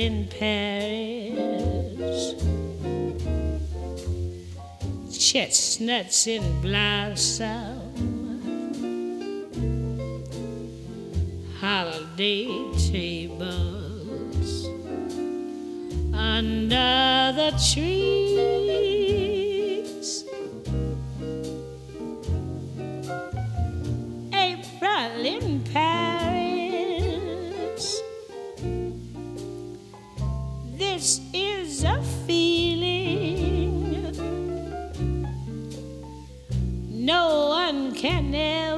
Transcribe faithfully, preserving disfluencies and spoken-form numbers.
in Paris, chestnuts in blossom, holiday tables under the trees. April in Paris, this is a feeling no one can ever